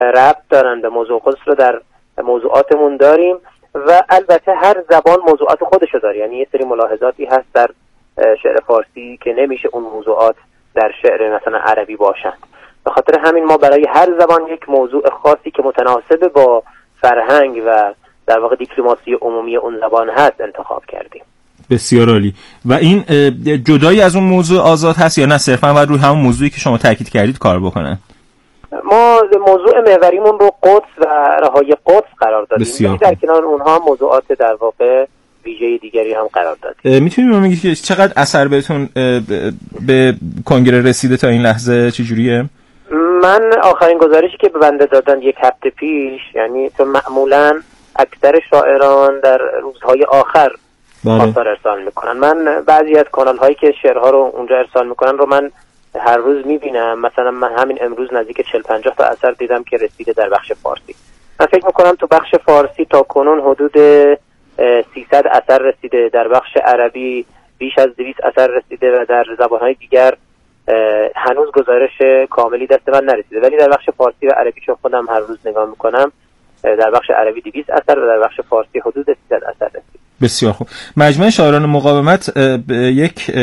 ربط دارن به موضوع قدس رو در موضوعاتمون داریم و البته هر زبان موضوعات خودشو داره. یعنی یه سری ملاحظاتی هست در شعر فارسی که نمیشه اون موضوعات در شعر مثلا عربی باشند. به خاطر همین ما برای هر زبان یک موضوع خاصی که متناسب با فرهنگ و در واقع دیپلماسی عمومی اون زبان هست انتخاب کردیم. بسیار عالی. و این جدایی از اون موضوع آزاد هست یا نه صرفا باید روی همون موضوعی که شما تاکید کردید کار بکنن؟ ما موضوع محوریمون رو قدس و رهایی قدس قرار دادیم. در کنار اونها موضوعات در واقع ویژه دیگری هم قرار دادیم. میتونید بگید که چقدر اثر بهتون به کنگره رسیده تا این لحظه؟ چجوریه؟ من آخرین گزارشی که به بنده دادن یک هفته پیش، یعنی تو معمولاً اکثر شاعران در روزهای آخر آثار ارسال میکنن. من بعضی از کانال هایی که شعرها رو اونجا ارسال میکنن رو من هر روز میبینم. مثلا من همین امروز نزدیک 40-50 تا اثر دیدم که رسیده در بخش فارسی. من فکر میکنم تو بخش فارسی تا کنون حدود 300 اثر رسیده، در بخش عربی بیش از 200 اثر رسیده و در زبانهای دیگر هنوز گزارش کاملی دست من نرسیده. ولی در بخش فارسی و عربی چون خودم هر روز نگاه میکنم، در بخش عربی 200 اثر و در بخش فارسی حدود 300 اثر رسید. بسیار خوب. مجمع شاعران مقاومت یک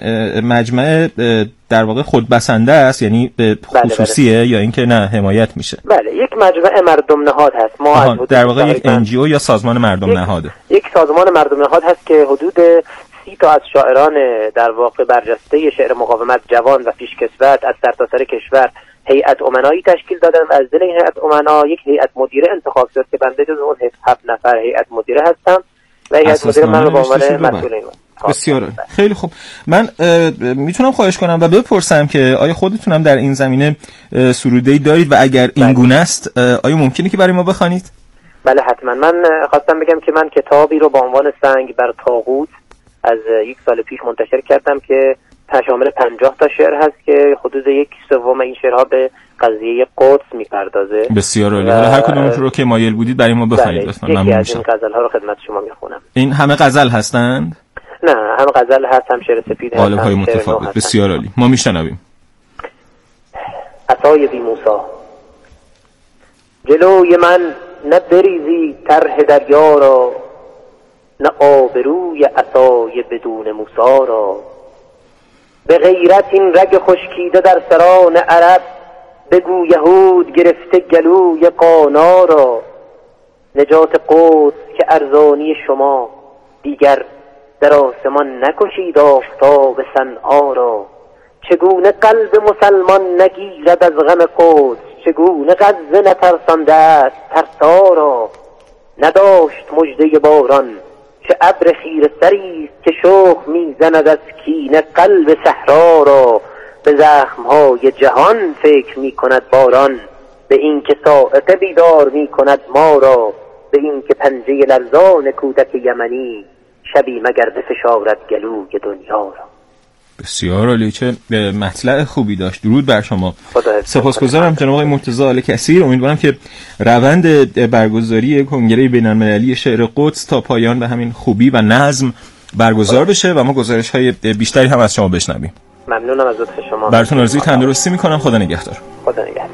مجمع در واقع خودبسنده است، یعنی خصوصیه؟ بله. یا اینکه نه حمایت میشه؟ بله، یک مجمع مردم نهاد هست. ما در واقع یک NGO یا سازمان مردم نهاده. یک سازمان مردم نهاد هست که حدود 30 تا از شاعران در واقع برجسته شعر مقاومت جوان و پیشکسوت از سرتاسر کشور هیئت امنایی تشکیل دادن و از دل این هیئت امنا یک هیئت مدیره انتخاب شد که بنده جز اون 7 نفر هیئت مدیره هستم و هیئت مدیره من رو به عنوان مسئول این. بسیار خیلی خوب. من میتونم خواهش کنم و بپرسم که آیا خودتونم در این زمینه سروده‌ای دارید و اگر این گونه است آیا ممکنه که برای ما بخوانید؟ بله حتما. من خواستم بگم که من کتابی رو با عنوان سنگ بر طاغوت از 1 سال پیش منتشر کردم که شامل 50 تا شعر هست که حدود 1/3 این شعرها به قضیه قدس میپردازه. بسیار عالی. حالا هر کدوم رو که مایل بودید برای ما بخونید لطفاً. ممنون میشم. این غزل ها رو خدمت شما میخونم. این همه غزل هستند؟ نه، هم غزل هست، هم شعر سپید هست، قالب‌های متفاوت. بسیار عالی. ما میشنویم. عصای بی موسی جلوی من نه بریزی طرح دریا را، نه آبروی عصای بدون موسی را. به غیرت این رگ خشکیده در سران عرب، بگو یهود گرفته گلوی قانا را. نجات قدس که ارزانی شما، دیگر در آسمان نکشید آفتاب صنعا را. چگونه قلب مسلمان نگیرد از غم قدس، چگونه غزه نترسانده است ترسا را. نداشت مژده باران چه ابر خیره سری است، که شوق میزند از کینه قلب صحرا را. به زخمهای جهان فکر میکند باران، به این که صاعقه بیدار میکند ما را. به این که پنجه لرزان کودک یمنی، شبی مگر بفشارد گلوی دنیا را. بسیار عالی. چه مطلع خوبی داشت. درود بر شما. سپاسگزارم جناب آقای مرتضی آل کثیر. امیدوارم که روند برگزاری کنگره بین‌المللی شعر قدس تا پایان به همین خوبی و نظم برگزار بشه و ما گزارش‌های بیشتری هم از شما بشنویم. ممنونم از لطف شما. براتون آرزوی تندرستی می‌کنم. خدا نگهدار. خدا نگهدار.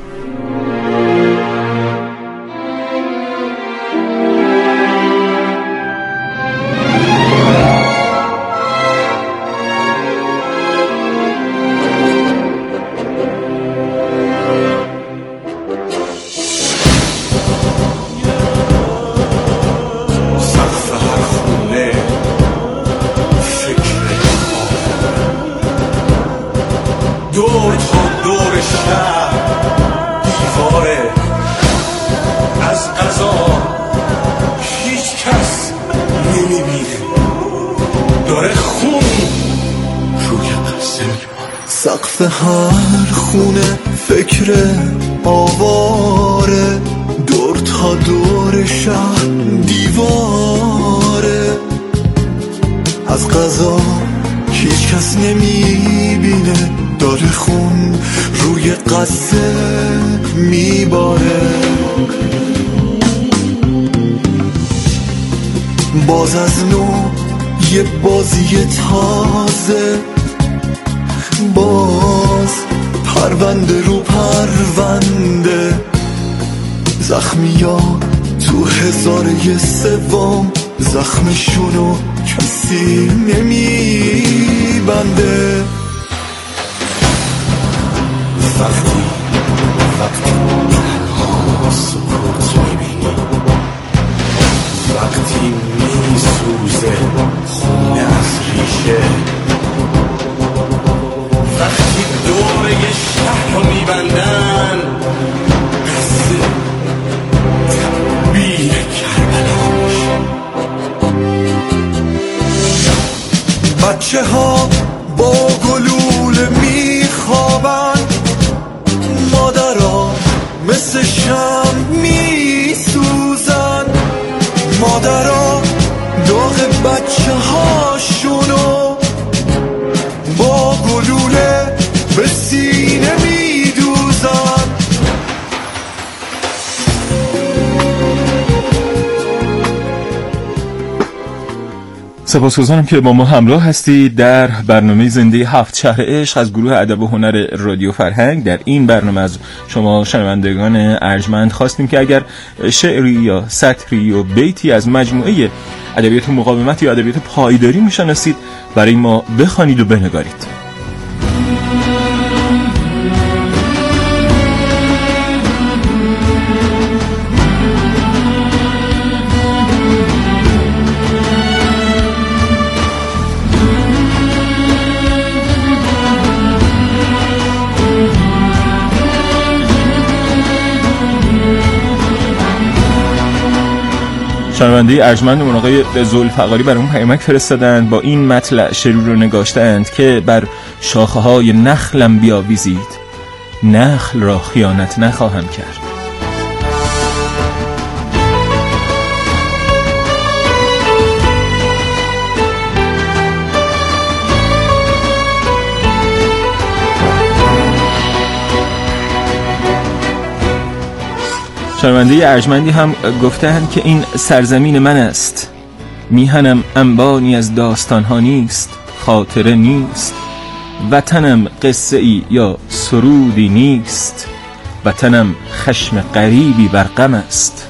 سقف هر خونه فکر آواره، دور تا دور شهر دیواره. از قضا هیچ کس نمیبینه، داره خون روی قصه میباره. باز از نو یه بازی تازه، باز پرونده رو پرونده. زخمیان تو 1001 زخمشونو کسی نمیبنده. وقتی تنها سکوت میبینی، وقتی میسوزه خونه از ریشه، وقتی دوره شهر رو میبندن قصه تبیه کربلاش، بچه ها با گلوله میخوابن، مادرها مثل شم میسوزن، مادرها داغ بچه هاشونو با گلوله به سینه میدوزن. سپاسگزارم که با ما همراه هستید در برنامه زنده 7 شهر عشق از گروه ادب و هنر رادیو فرهنگ. در این برنامه از شما شنوندگان ارجمند خواستیم که اگر شعری یا سطری یا بیتی از مجموعه ادبیات مقاومت یا ادبیات پایداری میشناسید برای ما بخوانید و بنگارید. شنونده ارجمندمون آقای ذوالفقاری برای اون پیامک فرستادند، با این مطلع شعر رو نگاشتند که بر شاخه های نخلم بیاویزید، نخل را خیانت نخواهم کرد. شنونده ارجمندی هم گفتند که این سرزمین من است، میهنم انبانی از داستانها نیست، خاطره نیست، وطنم قصه ای یا سرودی نیست، وطنم خشم غریبی بر غم است.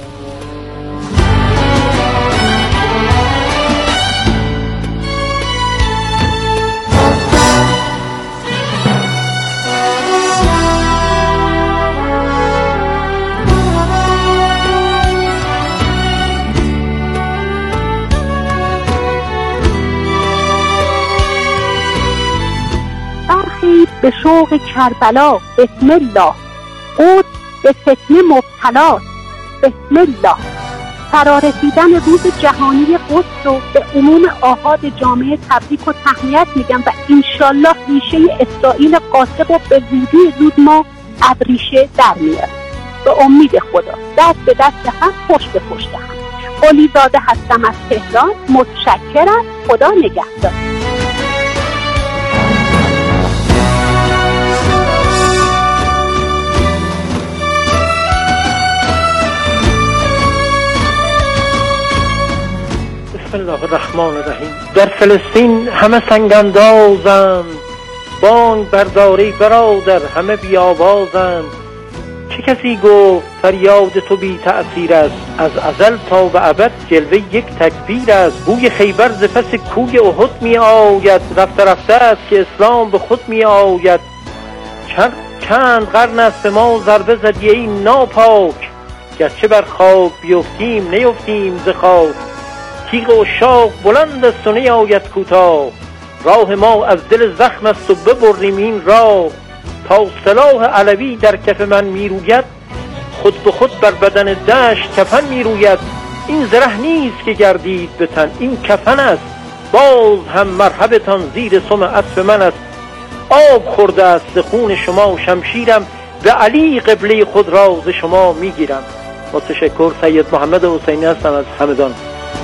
به شوق کربلا بسم الله، قدس به فتنه مبتلا بسم الله. فرارسیدن روز جهانی قدس رو به عموم آحاد جامعه تبریک و تهنیت میگم و انشالله ریشه اسرائیل قاطب و به زودی زود ما ابریشه در میاره. به امید خدا دست به دست هم، پشت به پشت هم. قلیزاده هستم از تهران، متشکرم، خدا نگهدار. بسم الله الرحمن الرحیم. در فلسطین همه سنگاندازند، بانگ برداری برادر همه بیابازند. چه کسی گفت فریاد تو بی تأثیر است، از ازل تا به ابد جلوه یک تکبیر است. بوی خیبر ز پس کوی احد می آید، رفته رفته است که اسلام به خود می آید. چند قرن است ما ضربه زدی ای ناپاک، گرچه بر خاک بیفتیم نیفتیم ز خاک. تیغ عشاق بلند است و نیاید کوتاه، راه ما از دل زخم است و ببریم این راه. تا سلاح علوی در کف من میروید، خود به خود بر بدن دشت کفن میروید. این زره نیست که گردید به تن، این کفن است، باز هم مرحبتان زیر سم اسب من است. آب خورده است ز خون شما شمشیرم، به علی قبله خود را ز شما میگیرم. متشکر. سید محمد حسینی هستم از همدان.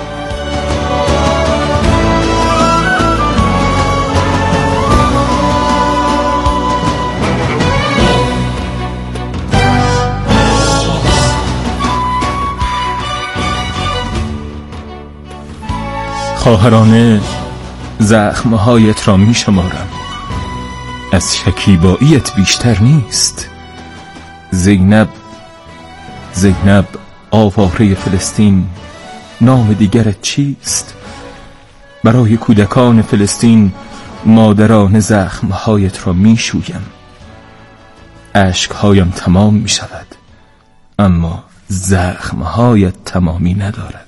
خواهرانه زخمهایت را می شمارم، از شکیباییت بیشتر نیست. زینب آواره فلسطین، نام دیگرت چیست؟ برای کودکان فلسطین مادران زخمهایت را می شویم. اشکهایم تمام می شود، اما زخمهایت تمامی ندارد.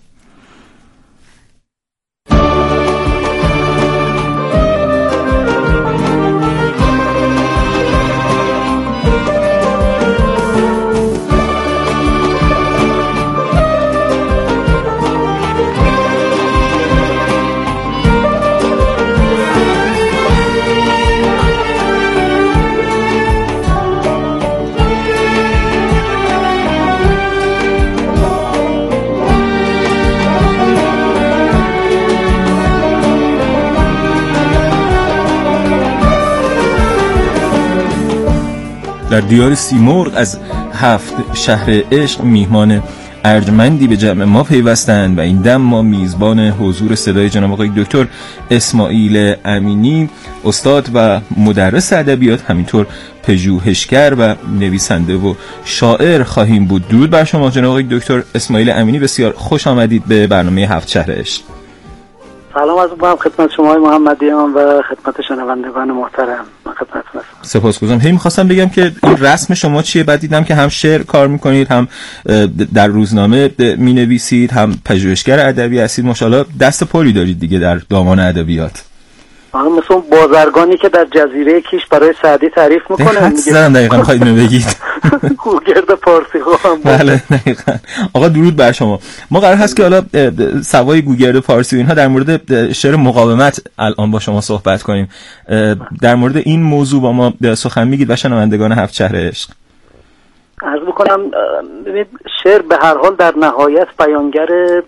در دیار سیمرغ از 7 شهر عشق میهمان ارجمندی به جمع ما پیوستند و این دم ما میزبان حضور صدای جناب آقای دکتر اسماعیل امینی، استاد و مدرس ادبیات، همینطور پژوهشگر و نویسنده و شاعر خواهیم بود. درود بر شما جناب آقای دکتر اسماعیل امینی، بسیار خوش آمدید به برنامه 7 شهر عشق. سلام عرض می‌کنم خدمت شما محمدیان و خدمت شنوندگان محترم. من خدمتتون هستم. سپاسگزارم. می‌خواستم بگم که این رسم شما چیه؟ بعد دیدم که هم شعر کار می‌کنید، هم در روزنامه می‌نویسید، هم پژوهشگر ادبی هستید. ماشاءالله دست پری دارید دیگه در دامان ادبیات. مثل اون بازرگانی که در جزیره کیش برای سعدی تعریف میکنه. میگه دقیقاً می‌خواید اینو بگید. گوگرد پارسی هم. بله دقیقاً. آقا درود بر شما. ما قرار هست که حالا سوای گوگرد پارسی و اینها در مورد شعر مقاومت الان با شما صحبت کنیم. در مورد این موضوع با ما سخن میگید و شنوندگان 7 شهر عشق. عرض میکنم ببینید شعر به هر حال در نهایت بیانگر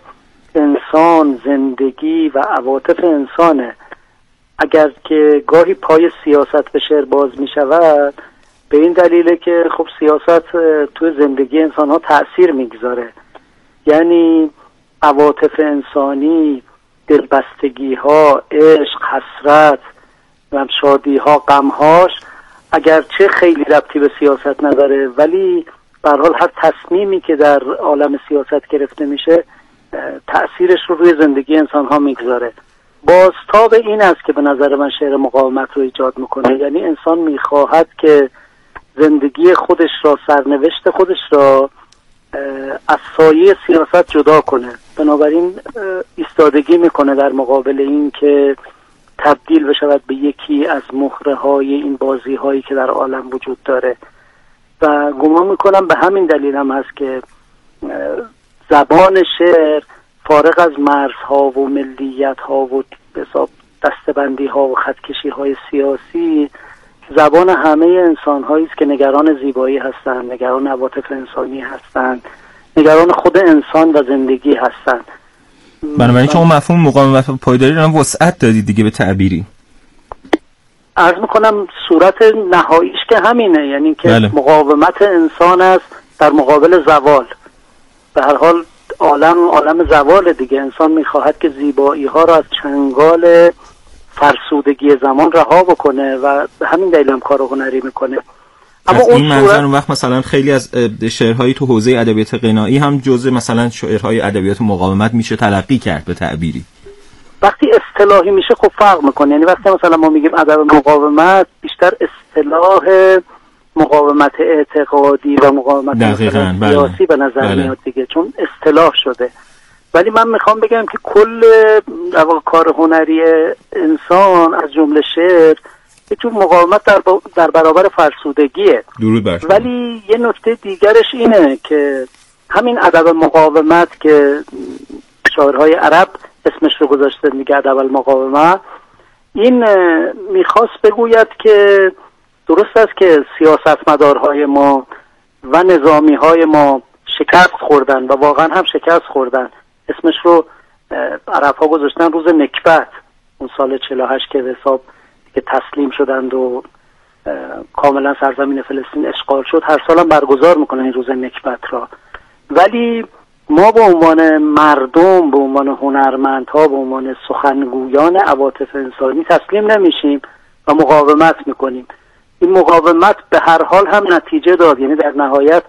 انسان، زندگی و عواطف انسانه. اگر که گاهی پای سیاست به شعر باز می شود به این دلیله که خب سیاست توی زندگی انسان ها تأثیر میگذاره، یعنی عواطف انسانی، دلبستگی ها، عشق، حسرت و شادی ها، غم هاش اگرچه خیلی ربطی به سیاست نداره ولی به هر حال هر تصمیمی که در عالم سیاست گرفته میشه تأثیرش رو روی زندگی انسان ها میگذاره. بازتاب این است که به نظر من شعر مقاومت رو ایجاد میکنه، یعنی انسان میخواهد که زندگی خودش را، سرنوشت خودش را از سایه سیاست جدا کنه، بنابراین ایستادگی میکنه در مقابل این که تبدیل بشود به یکی از مهره های این بازی هایی که در عالم وجود داره و گمان میکنم به همین دلیل هم هست که زبان شعر فارغ از مرزها و ملیت ها و دستبندی ها و خطکشی های سیاسی زبان همه انسان هایی است که نگران زیبایی هستند، نگران عواطف انسانی هستند، نگران خود انسان و زندگی هستند. بنابراین شما مفهوم مقاومت و پایداری رو وسعت دادید دیگه به تعبیری. عرض میکنم صورت نهاییش که همینه، یعنی که بله. مقاومت انسان است در مقابل زوال. به هر حال عالم زوال دیگه. انسان میخواهد که زیبایی ها را از چنگال فرسودگی زمان رها بکنه و به همین دلیل هم کار هنری میکنه. اما این منظر اون وقت مثلا خیلی از شعرهایی تو حوزه ادبیات غنایی هم جزء مثلا شعرهای ادبیات مقاومت میشه تلقی کرد به تعبیری. وقتی اصطلاحی میشه خب فرق میکنه، یعنی وقتی مثلا ما میگیم ادب مقاومت بیشتر اصطلاح مقاومت اعتقادی و مقاومت سیاسی به نظر میاد دیگه، چون اصطلاح شده. ولی من میخوام بگم که کل کار هنری انسان از جمله شعر یه جور مقاومت در برابر فرسودگیه. درود بر شما. ولی یه نکته دیگرش اینه که همین ادب مقاومت که شاعرهای عرب اسمش رو گذاشته میگه ادب المقاومه، این میخواست بگوید که درست است که سیاستمدارهای ما و نظامیهای ما شکست خوردن و واقعا هم شکست خوردن. اسمش رو عرب‌ها گذاشتن روز نکبت، اون سال 48 که به حساب که تسلیم شدند و کاملا سرزمین فلسطین اشغال شد. هر سال هم برگزار میکنن این روز نکبت را. ولی ما به عنوان مردم، به عنوان هنرمندها، به عنوان سخنگویان عواطف انسانی تسلیم نمیشیم و مقاومت میکنیم. این مقاومت به هر حال هم نتیجه داد، یعنی در نهایت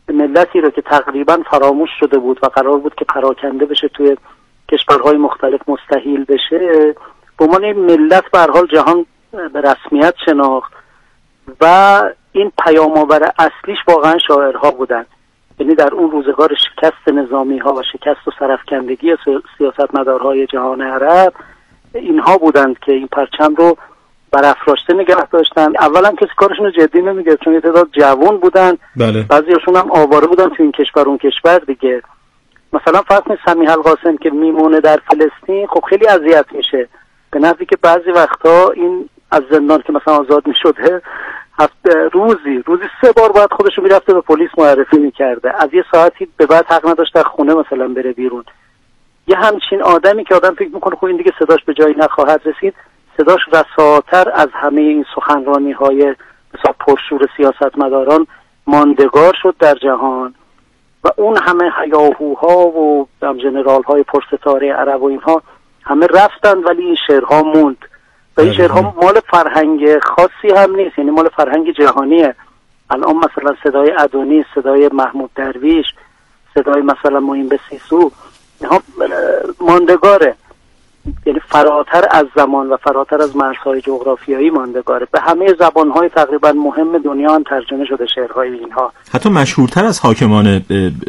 ملتی رو که تقریبا فراموش شده بود و قرار بود که پراکنده بشه توی کشورهای مختلف مستحیل بشه، به عنوان این ملت به هر حال جهان به رسمیت شناخت و این پیام‌آور اصلیش واقعا شاعرها بودن. یعنی در اون روزگار شکست نظامی ها و شکست و سرفکندگی سیاستمدارهای جهان عرب اینها بودند که این پرچم رو برافراشته نگه داشتن. اولا کسی کارشون رو جدی نمیگرفت چون یه تعداد جوان بودن، بله. بعضیاشون هم آواره بودن تو این کشور اون کشور دیگه. مثلا فرض کنید سمیح القاسم که میمونه در فلسطین، خب خیلی اذیت میشه، به نحوی که بعضی وقتا این از زندان که مثلا آزاد میشده روزی 3 بار باید خودشو میرفته به پلیس معرفی میکرده، از یه ساعتی به بعد حق نداشت در خونه مثلا بره بیرون. یه همچین آدمی که آدم فکر میکنه خب این دیگه صداش به جایی نخواهد رسید، صداش رساتر از همه این سخنرانی های مثلا پرشور سیاستمداران ماندگار شد در جهان و اون همه هیاهوها و جنرال های پرستاره عرب و اینها همه رفتن، ولی این شعرها موند و این شعرها مال فرهنگ خاصی هم نیست، یعنی مال فرهنگ جهانیه. الان مثلا صدای ادونیس، صدای محمود درویش، صدای مثلا معین بسیسو اینها ماندگاره، یعنی فراتر از زمان و فراتر از مرزهای جغرافیایی ماندگاره. به همه زبانهای تقریبا مهم دنیا هم ترجمه شده شعرهای اینها، حتی مشهورتر از حاکمان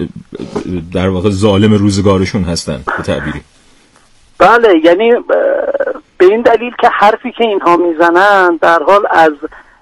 در واقع ظالم روزگارشون هستن به تعبیری. بله، یعنی به این دلیل که حرفی که اینها میزنن در حال از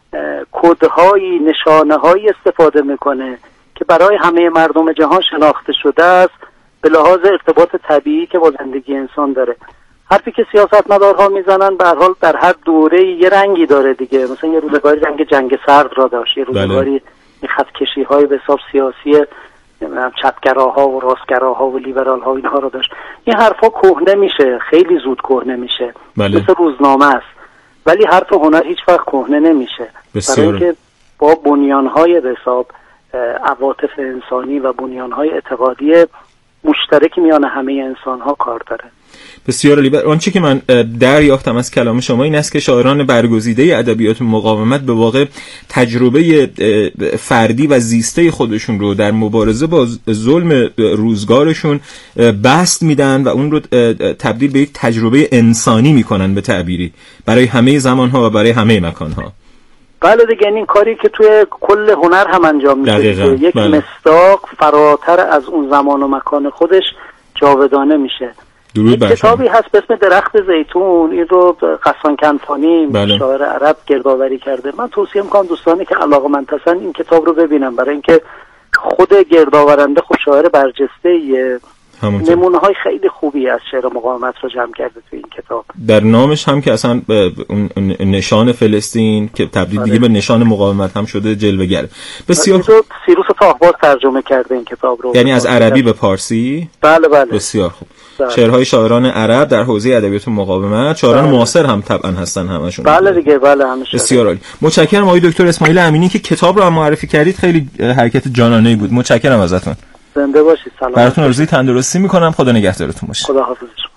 کدهای، نشانه‌هایی استفاده میکنه که برای همه مردم جهان شناخته شده است به لحاظ ارتباط طبیعی که با زندگی انسان داره. حرفی که سیاستمدارها میزنن به هر حال در هر دوره یه رنگی داره دیگه. مثلا یه روزگاری جنگ سرد را داشت، یه روزگاری خطکشی‌های به حساب سیاسی چپگراها و راستگراها و لیبرال‌ها اینها رو داشت. این حرفا کهنه میشه، خیلی زود کهنه میشه، مثل روزنامه است، ولی حرف هنر هیچ وقت کهنه نمیشه، برای اینکه با بنیان‌های به حساب عواطف انسانی و بنیان‌های اعتقادی مشترکی میان همه انسان‌ها کار داره. بسیار عالی. آنچه که من دریافتم از کلام شما این است که شاعران برگزیده ادبیات مقاومت به واقع تجربه فردی و زیسته خودشون رو در مبارزه با ظلم روزگارشون بسط میدن و اون رو تبدیل به یک تجربه انسانی میکنن به تعبیری برای همه زمانها و برای همه مکانها. بله دیگه، این کاری که توی کل هنر هم انجام میشه، یک مصداق فراتر از اون زمان و مکان خودش جاودانه میشه. کتابی هست به اسم درخت زیتون، این رو غسان کنفانی شاعر عرب گردآوری کرده. من توصیه میکنم دوستانی که علاقه‌مندن این کتاب رو ببینن، برای اینکه خود گردآورنده خب شاعر برجسته‌ایه، نمونه‌های خیلی خوبی از شعر مقاومت رو جمع کرده تو این کتاب. در نامش هم که اصلا نشان فلسطین که تبدیل دیگه به نشان مقاومت هم شده جلوه‌گر. بسیار سیروس طاهباز ترجمه کرده این کتاب رو، یعنی از عربی به پارسی. بله. بسیار خوب. شعرهای شاعران عرب در حوزه ادبیات مقاومت، شاعران معاصر هم طبعا هستن همشون. بله دیگه، بله همش. بسیار عالی. متشکرم آقای دکتر اسماعیل امینی که کتاب رو هم معرفی کردید، خیلی حرکت جانانه‌ای بود. متشکرم ازتون. زنده باشید. سلام. براتون آرزوی تندرستی میکنم. خدا نگهدارتون باشه. خدا حافظ شما.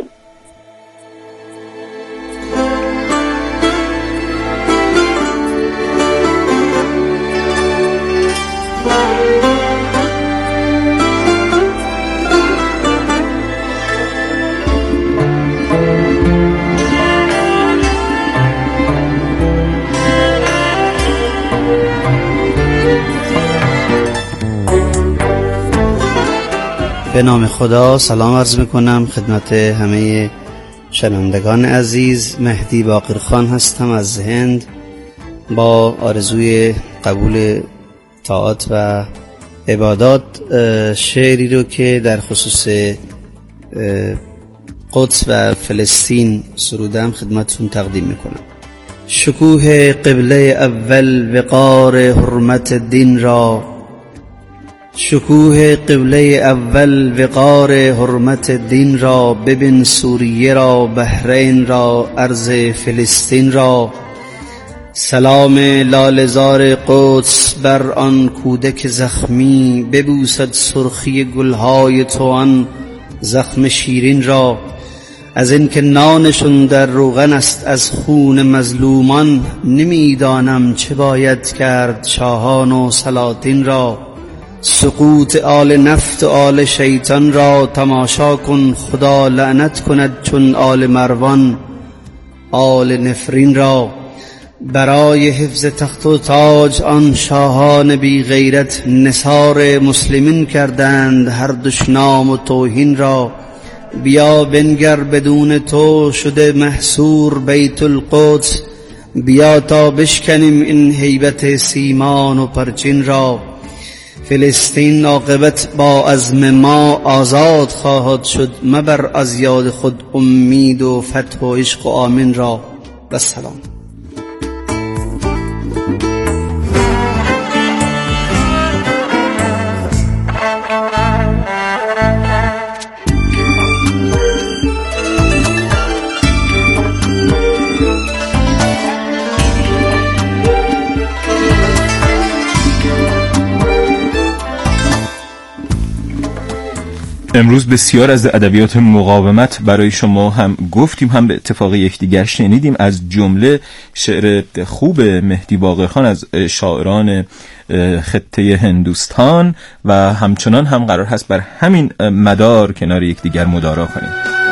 به نام خدا سلام عرض میکنم خدمت همه شنوندگان عزیز. مهدی باقرخان هستم از هند با آرزوی قبول طاعات و عبادات. شعری رو که در خصوص قدس و فلسطین سرودم خدمتتون تقدیم میکنم. شکوه قبله اول وقار حرمت دین را، شکوه قبله اول وقار حرمت دین را، ببین سوریه را، بحرین را، ارض فلسطین را. سلام لاله‌زار قدس بر آن کودک زخمی، ببوسد سرخی گلهای تو آن زخم شیرین را. از این که نانشون در روغن است از خون مظلومان، نمیدانم چه باید کرد شاهان و سلاطین را. سقوط آل نفت و آل شیطان را تماشا کن، خدا لعنت کند چون آل مروان آل نفرین را. برای حفظ تخت و تاج آن شاهان بی غیرت نثار مسلمین کردند هر دشنام و توهین را. بیا بنگر بدون تو شده محصور بیت القدس، بیا تا بشکنیم این هیبت سیمان و پرچین را. فلسطین عاقبت با عزم ما آزاد خواهد شد، مبر از یاد خود امید و فتح و عشق و آمین را. و سلام. امروز بسیار از ادبیات مقاومت برای شما هم گفتیم، هم به اتفاق یکدیگر شنیدیم، از جمله شعر خوب مهدی باقرخان از شاعران خطه هندوستان و همچنان هم قرار هست بر همین مدار کنار یکدیگر مدارا کنیم.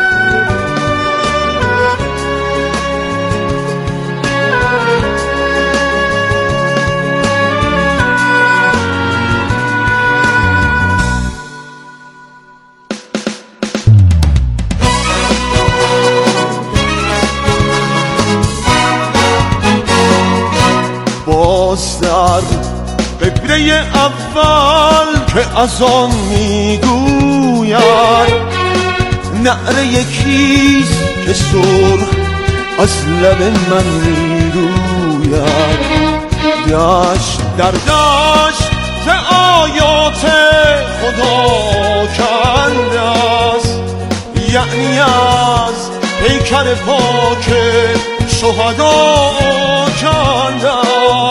در قبله اول که از آن میگوید، نعره یکیست که سرخ از لب من میروید. دشت در دشت ز آیات خدا کنده است، یعنی از پیکر پاک شهدا کنده است.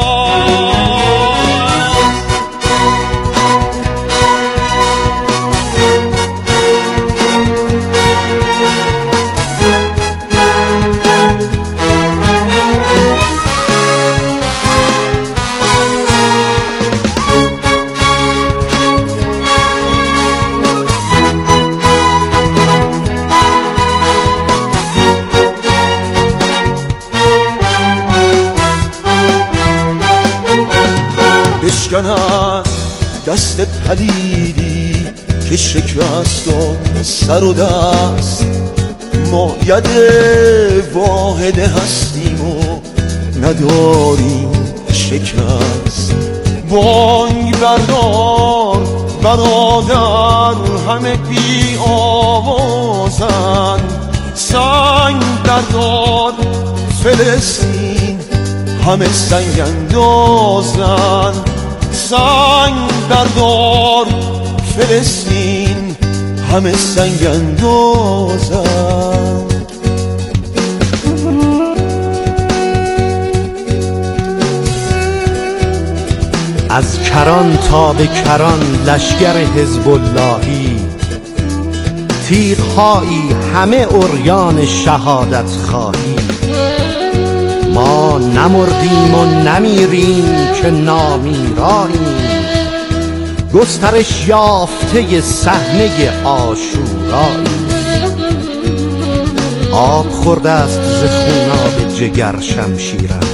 بشکند دست پلیدی که شکست و سر و دست، ما ید واحد هستیم و نداریم شکست. بانگ بردار برادر همه بی آوازن، سنگ بردار فلسطین همه سنگ اندازن. سنگ بردار فلسطین همه سنگ اندازن. از کران تا به کران لشگر حزب اللهی، تیغ‌هایی همه عریان شهادت خواهی. ما نمردیم و نمیریم که نامیراییم، گسترش یافته صحنه عاشوراییم. آب خورده است ز خوناب جگر شمشیرم،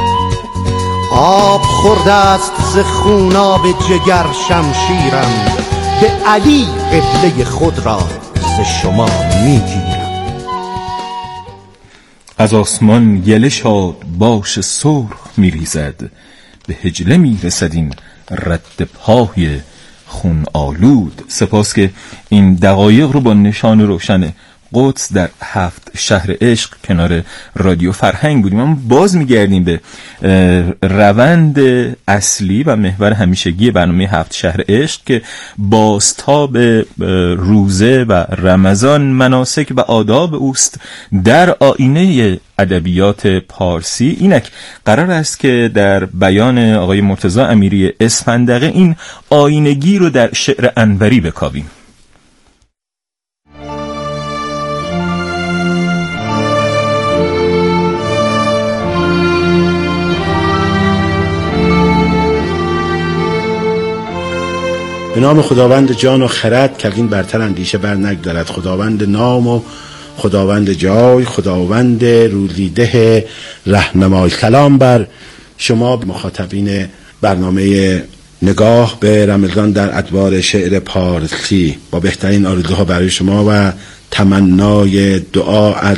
آب خورده است ز خوناب جگر شمشیرم. به علی قبله خود را ز شما میگیرم. از آسمان یله شاد باش سرخ میریزد، به هجله میرسد این رد پای خون آلود. سپاس که این دقایق رو با نشان روشن قدس در 7 شهر عشق کنار رادیو فرهنگ بودیم. اما باز میگردیم به روند اصلی و محور همیشگی برنامه 7 شهر عشق که بازتاب روزه و رمضان، مناسک و آداب اوست در آینه ادبیات پارسی. اینک قرار است که در بیان آقای مرتضی امیری اسفندقه این آینگی رو در شعر انوری بکاویم. به نام خداوند جان و خرد که این برتر اندیشه بر نگذرد، خداوند نام و خداوند جای، خداوند روزیده رهنمای. سلام بر شما مخاطبین برنامه نگاه به رمضان در ادوار شعر پارسی. با بهترین آرزوها برای شما و تمنای دعا از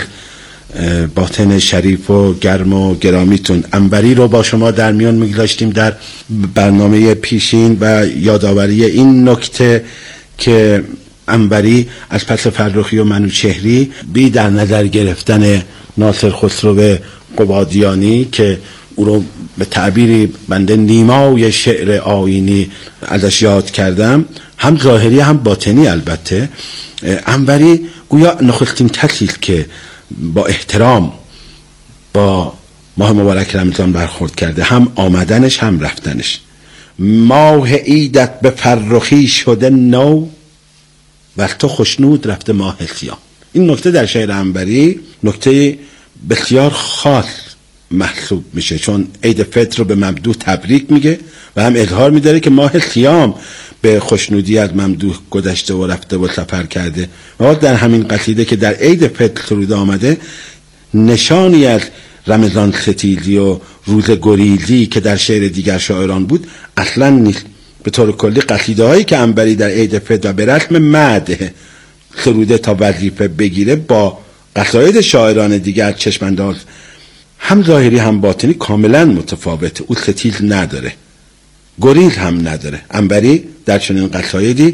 باطن شریف و گرم و گرامیتون. عنبری رو با شما در میان میگذاشتیم در برنامه پیشین و یادآوری این نکته که عنبری از پس فرخی و منوچهری بی در نظر گرفتن ناصر خسرو قبادیانی که او رو به تعبیری بنده نیمای شعر آیینی ازش یاد کردم، هم ظاهری هم باطنی، البته عنبری گویا نخستین کسی است که با احترام با ماه مبارک رمضان برخورد کرده، هم آمدنش هم رفتنش. ماه عیدت به فرخی شده نو و تو خوشنود رفته ماه سیام. این نکته در شعر عنبری نکته بسیار خاص محسوب میشه، چون عید فطر رو به ممدوح تبریک میگه و هم اظهار میداره که ماه سیام به خوشنودی از ممدوح گذشته و رفته و سفر کرده. و در همین قصیده که در عید فطر سروده آمده نشانی از رمضان ستیزی و روز گریزی که در شعر دیگر شاعران بود اصلا نیست. به طور کلی قصیده هایی که عنبری در عید فطر و به رسم مدح سروده تا وظیفه بگیره با قصاید شاعران دیگر چشمانداز هم ظاهری هم باطنی کاملا متفاوته. او ستیز نداره، گریز هم نداره. عنبری در چنین قصایدی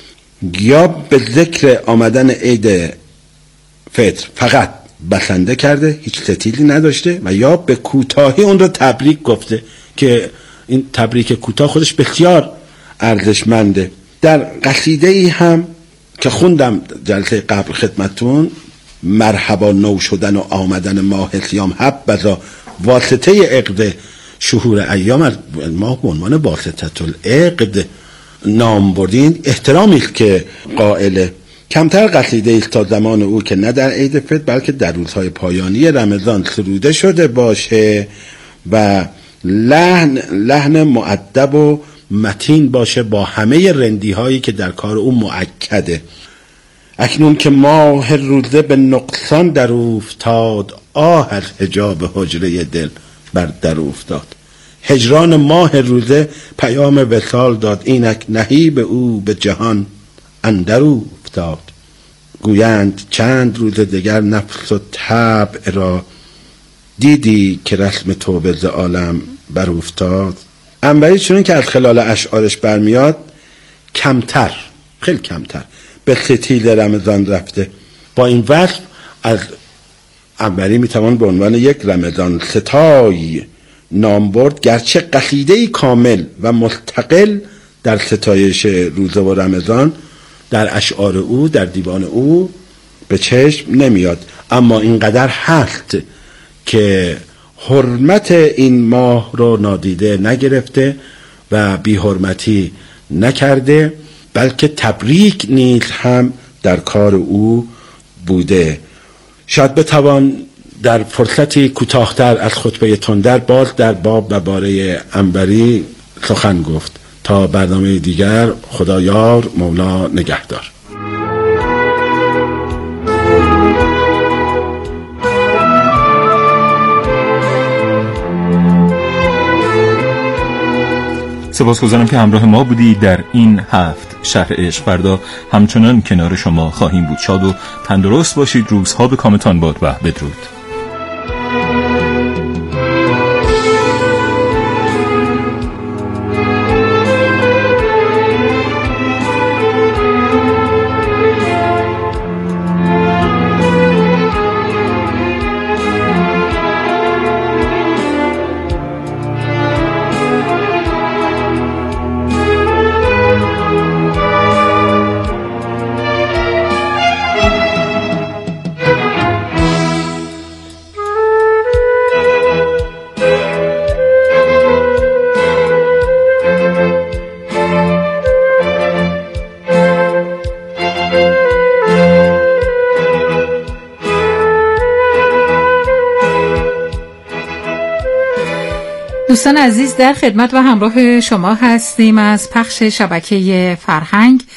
یا به ذکر آمدن عید فطر فقط بسنده کرده، هیچ ستیزی نداشته، و یا به کوتاهی اون رو تبریک گفته که این تبریک کوتاه خودش بسیار ارزشمنده. در قصیده ای هم که خوندم جلسه قبل خدمتون، مرحبا نو شدن و آمدن ماه سیام حبذا واسطه عقد شهور ایام، از ما به عنوان واسطه العقد نام بردین، احترامی است که قائله. کمتر قصیده است تا زمان او که نه در عید فطر بلکه در روزهای پایانی رمضان سروده شده باشه و لحن مؤدب و متین باشه با همه رندی هایی که در کار او مؤکده. اکنون که ماه روزه به نقصان در افتاد، آه از حجاب حجره دل بر در افتاد. هجران ماه روزه پیام وصال داد، اینک نهیب او به جهان اندر افتاد. گویند چند روز دیگر نفس و طبع را، دیدی که رسم توبه ز عالم بر افتاد. عنبری چون که از خلال اشعارش برمیاد کمتر، خیلی کمتر به ستیل رمضان رفته. با این وصف از عنبری میتوان به عنوان یک رمضان ستای نام برد، گرچه قصیده‌ای کامل و مستقل در ستایش روزه و رمضان در اشعار او، در دیوان او به چشم نمیاد، اما اینقدر هست که حرمت این ماه رو نادیده نگرفته و بی حرمتی نکرده، بلکه تبریک نیز هم در کار او بوده. شاید بتوان در فرصتی کوتاه‌تر از خطبه تندر باز در باب و باره عنبری سخن گفت. تا برنامه دیگر، خدایار مولا نگهدار. سپاسگزارم که همراه ما بودید در این هفت شرح عشق. فردا همچنان کنار شما خواهیم بود. شاد و تندرست باشید. روزها به کامتان باد و بدرود. دوستان عزیز، در خدمت و همراه شما هستیم از پخش شبکه فرهنگ